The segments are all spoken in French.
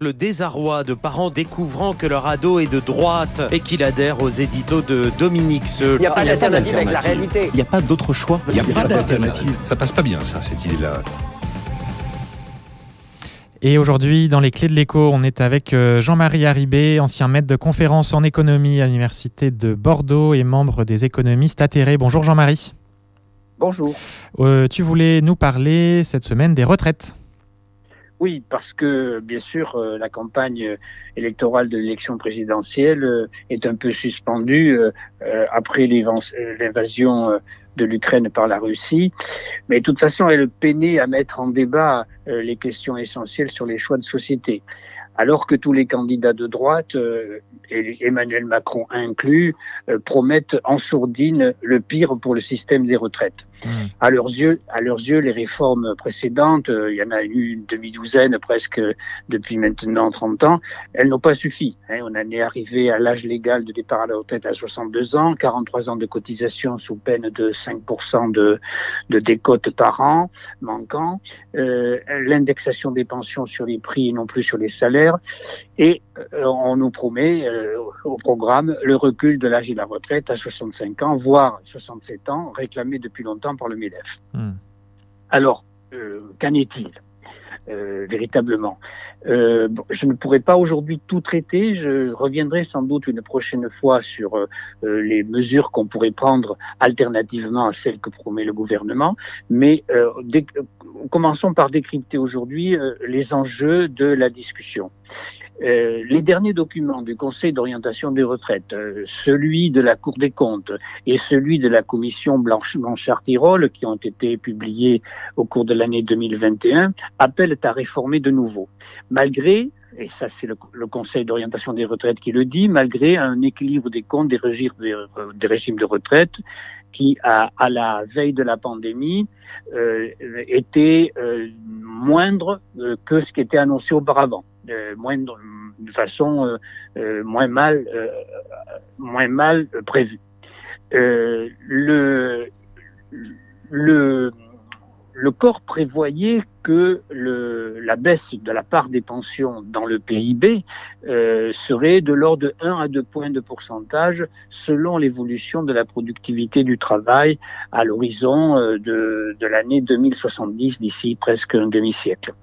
Le désarroi de parents découvrant que leur ado est de droite et qu'il adhère aux éditos de Dominique Seux. Il n'y a pas d'alternative avec la réalité. Il n'y a pas d'autre choix. Il n'y a pas d'alternative. Ça passe pas bien, ça, cette idée-là. Et aujourd'hui, dans les Clés de l'écho, on est avec Jean-Marie Haribé, ancien maître de conférence en économie à l'Université de Bordeaux et membre des économistes atterrés. Bonjour Jean-Marie. Bonjour. Tu voulais nous parler cette semaine des retraites. Oui, parce que bien sûr, la campagne électorale de l'élection présidentielle est un peu suspendue après l'invasion de l'Ukraine par la Russie. Mais de toute façon, elle peinait à mettre en débat les questions essentielles sur les choix de société. Alors que tous les candidats de droite, et Emmanuel Macron inclus, promettent en sourdine le pire pour le système des retraites. À leurs yeux, les réformes précédentes, il y en a eu une demi-douzaine presque depuis maintenant 30 ans, elles n'ont pas suffi. On en est arrivé à l'âge légal de départ à la retraite à 62 ans, 43 ans de cotisation sous peine de 5% de décote par an manquant, l'indexation des pensions sur les prix et non plus sur les salaires, et on nous promet au programme le recul de l'âge de la retraite à 65 ans, voire 67 ans, réclamé depuis longtemps par le MEDEF. Alors, qu'en est-il véritablement? Je ne pourrais pas aujourd'hui tout traiter. Je reviendrai sans doute une prochaine fois sur les mesures qu'on pourrait prendre alternativement à celles que promet le gouvernement. Mais commençons par décrypter aujourd'hui les enjeux de la discussion. Les derniers documents du Conseil d'orientation des retraites, celui de la Cour des comptes et celui de la Commission Blanchard-Tirole, qui ont été publiés au cours de l'année 2021, appellent à réformer de nouveau. Malgré, et ça c'est le Conseil d'orientation des retraites qui le dit, malgré un équilibre des comptes des régimes de retraite qui, à la veille de la pandémie, était moindre que ce qui était annoncé auparavant. De façon moins mal prévue. Le corps prévoyait que la baisse de la part des pensions dans le PIB serait de l'ordre de 1 à 2 points de pourcentage selon l'évolution de la productivité du travail à l'horizon de l'année 2070, d'ici presque un demi-siècle.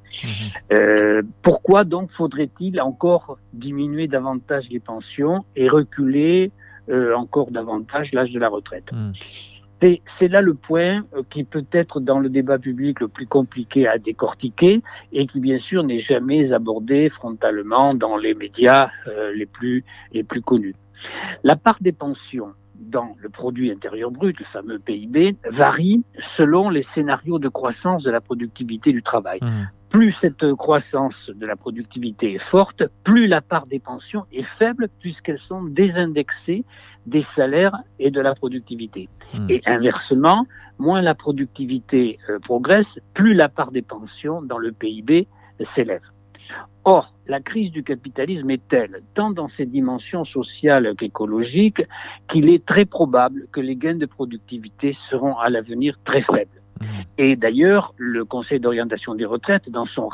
Pourquoi donc faudrait-il encore diminuer davantage les pensions et reculer encore davantage l'âge de la retraite? C'est là le point qui peut être dans le débat public le plus compliqué à décortiquer et qui bien sûr n'est jamais abordé frontalement dans les médias les plus connus. La part des pensions dans le produit intérieur brut, le fameux PIB, varie selon les scénarios de croissance de la productivité du travail. Plus cette croissance de la productivité est forte, plus la part des pensions est faible puisqu'elles sont désindexées des salaires et de la productivité. Et inversement, moins la productivité progresse, plus la part des pensions dans le PIB s'élève. Or, la crise du capitalisme est telle, tant dans ses dimensions sociales qu'écologiques, qu'il est très probable que les gains de productivité seront à l'avenir très faibles. Et d'ailleurs, le Conseil d'orientation des retraites, dans son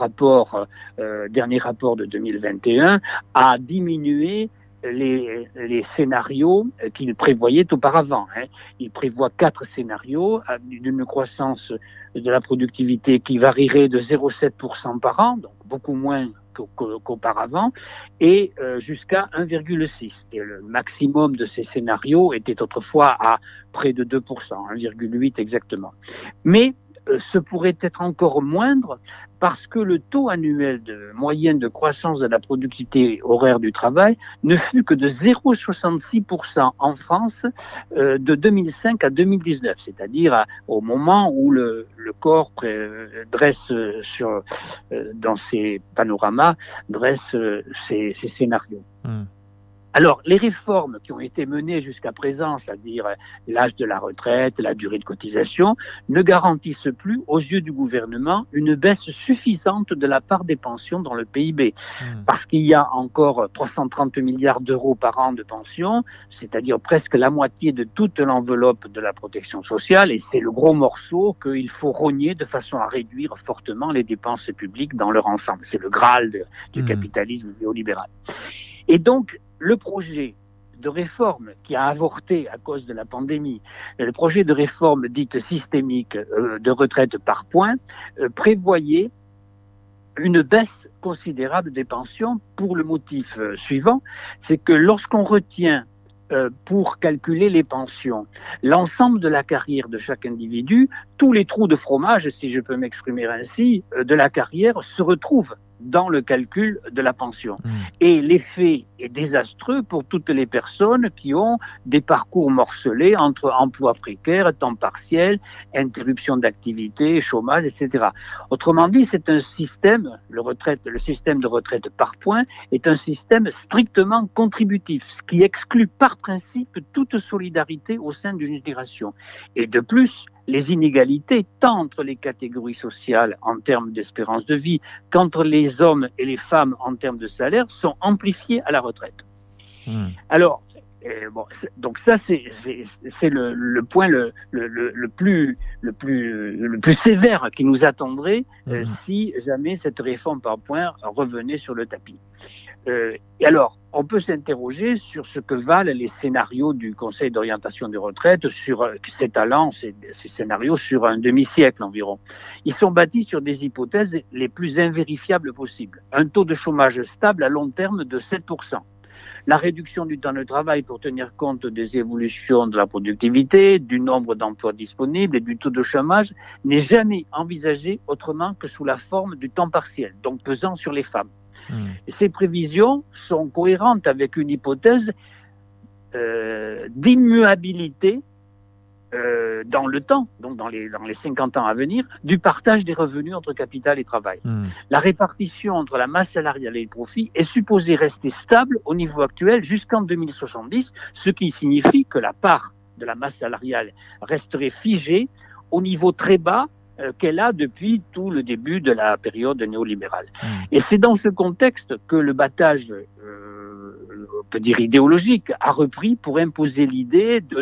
dernier rapport de 2021, a diminué les scénarios qu'il prévoyait auparavant. Il prévoit 4 scénarios d'une croissance de la productivité qui varierait de 0,7% par an, donc beaucoup moins qu'auparavant, et jusqu'à 1,6%. Et le maximum de ces scénarios était autrefois à près de 2%, 1,8% exactement. Mais ce pourrait être encore moindre parce que le taux annuel moyen de croissance de la productivité horaire du travail ne fut que de 0,66% en France de 2005 à 2019, c'est-à-dire au moment où le corps dresse dans ses panoramas, dresse ses scénarios. Alors, les réformes qui ont été menées jusqu'à présent, c'est-à-dire l'âge de la retraite, la durée de cotisation, ne garantissent plus, aux yeux du gouvernement, une baisse suffisante de la part des pensions dans le PIB. Parce qu'il y a encore 330 milliards d'euros par an de pensions, c'est-à-dire presque la moitié de toute l'enveloppe de la protection sociale, et c'est le gros morceau qu'il faut rogner de façon à réduire fortement les dépenses publiques dans leur ensemble. C'est le Graal du capitalisme néolibéral. Et donc, le projet de réforme qui a avorté à cause de la pandémie, le projet de réforme dite systémique de retraite par points, prévoyait une baisse considérable des pensions pour le motif suivant, c'est que lorsqu'on retient pour calculer les pensions l'ensemble de la carrière de chaque individu, tous les trous de fromage, si je peux m'exprimer ainsi, de la carrière se retrouvent dans le calcul de la pension. Et l'effet est désastreux pour toutes les personnes qui ont des parcours morcelés entre emploi précaire, temps partiel, interruption d'activité, chômage, etc. Autrement dit, c'est un système, le système de retraite par points est un système strictement contributif, ce qui exclut par principe toute solidarité au sein d'une génération. Et de plus, les inégalités, tant entre les catégories sociales en termes d'espérance de vie qu'entre les hommes et les femmes en termes de salaire, sont amplifiées à la retraite. Alors, donc ça, c'est le point le plus sévère qui nous attendrait si jamais cette réforme par points revenait sur le tapis. Et alors, on peut s'interroger sur ce que valent les scénarios du Conseil d'orientation des retraites sur ces scénarios sur un demi-siècle environ. Ils sont bâtis sur des hypothèses les plus invérifiables possibles. Un taux de chômage stable à long terme de 7%. La réduction du temps de travail pour tenir compte des évolutions de la productivité, du nombre d'emplois disponibles et du taux de chômage n'est jamais envisagée autrement que sous la forme du temps partiel, donc pesant sur les femmes. Et ces prévisions sont cohérentes avec une hypothèse d'immuabilité dans le temps, donc dans les 50 ans à venir, du partage des revenus entre capital et travail. La répartition entre la masse salariale et le profit est supposée rester stable au niveau actuel jusqu'en 2070, ce qui signifie que la part de la masse salariale resterait figée au niveau très bas qu'elle a depuis tout le début de la période néolibérale. Et c'est dans ce contexte que le battage, on peut dire idéologique, a repris pour imposer l'idée de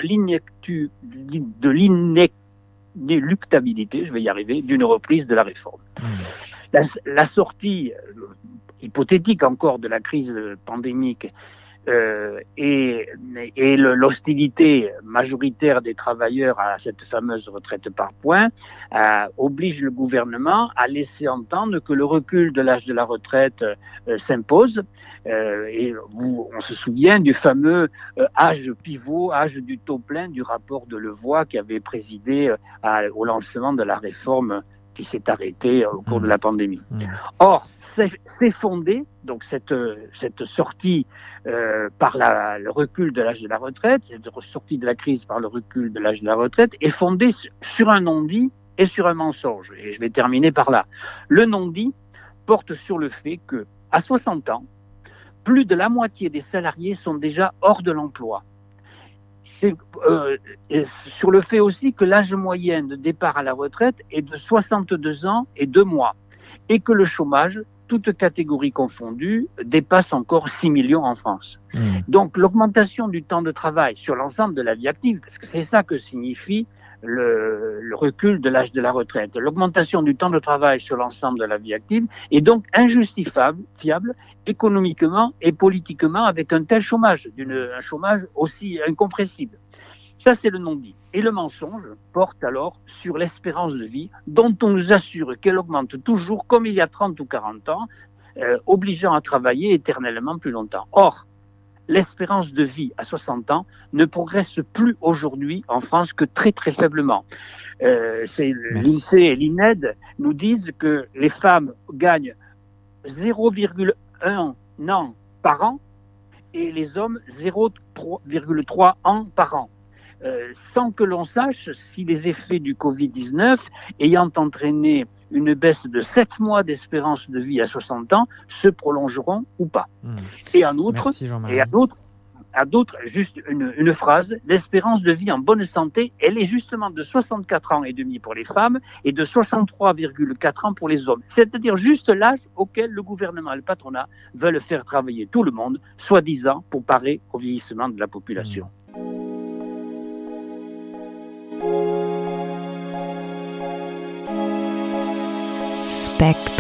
l'inéluctabilité, je vais y arriver, d'une reprise de la réforme. La sortie hypothétique encore de la crise pandémique et l'hostilité majoritaire des travailleurs à cette fameuse retraite par points oblige le gouvernement à laisser entendre que le recul de l'âge de la retraite s'impose. Et on se souvient du fameux âge pivot, âge du taux plein du rapport de Levoy qui avait présidé au lancement de la réforme qui s'est arrêtée au cours de la pandémie. Or, c'est fondé, donc cette sortie par le recul de l'âge de la retraite, cette sortie de la crise par le recul de l'âge de la retraite, est fondée sur un non-dit et sur un mensonge. Et je vais terminer par là. Le non-dit porte sur le fait que, à 60 ans, plus de la moitié des salariés sont déjà hors de l'emploi. C'est sur le fait aussi que l'âge moyen de départ à la retraite est de 62 ans et 2 mois, et que le chômage, toutes catégories confondues, dépasse encore 6 millions en France. Donc l'augmentation du temps de travail sur l'ensemble de la vie active, parce que c'est ça que signifie le recul de l'âge de la retraite, l'augmentation du temps de travail sur l'ensemble de la vie active est donc injustifiable, économiquement et politiquement avec un tel chômage, un chômage aussi incompressible. Ça, c'est le non-dit. Et le mensonge porte alors sur l'espérance de vie, dont on nous assure qu'elle augmente toujours comme il y a 30 ou 40 ans, obligeant à travailler éternellement plus longtemps. Or, l'espérance de vie à 60 ans ne progresse plus aujourd'hui en France que très très faiblement. L'INSEE et l'INED nous disent que les femmes gagnent 0,1 an par an et les hommes 0,3 ans par an. Sans que l'on sache si les effets du Covid-19 ayant entraîné une baisse de 7 mois d'espérance de vie à 60 ans se prolongeront ou pas. Et en outre, à d'autres, juste une phrase, l'espérance de vie en bonne santé, elle est justement de 64 ans et demi pour les femmes et de 63,4 ans pour les hommes. C'est-à-dire juste l'âge auquel le gouvernement et le patronat veulent faire travailler tout le monde, soi-disant pour parer au vieillissement de la population. Spectre.